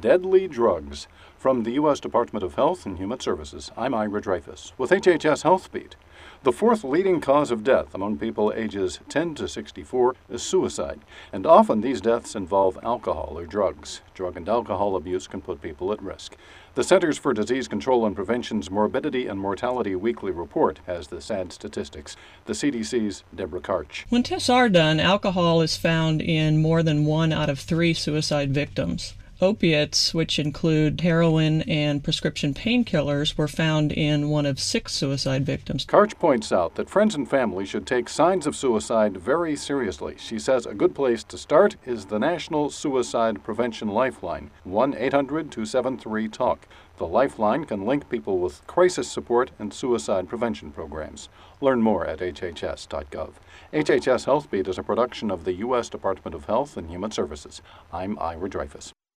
Deadly drugs. From the U.S. Department of Health and Human Services, I'm Ira Dreyfus with HHS Health Beat. The fourth leading cause of death among people ages 10 to 64 is suicide, and often these deaths involve alcohol or drugs. Drug and alcohol abuse can put people at risk. The Centers for Disease Control and Prevention's Morbidity and Mortality Weekly Report has the sad statistics. The CDC's Deborah Karch. When tests are done, alcohol is found in more than 1 out of 3 suicide victims. Opiates, which include heroin and prescription painkillers, were found in 1 of 6 suicide victims. Karch points out that friends and family should take signs of suicide very seriously. She says a good place to start is the National Suicide Prevention Lifeline, 1-800-273-TALK. The Lifeline can link people with crisis support and suicide prevention programs. Learn more at hhs.gov. HHS Health Beat is a production of the U.S. Department of Health and Human Services. I'm Ira Dreyfus.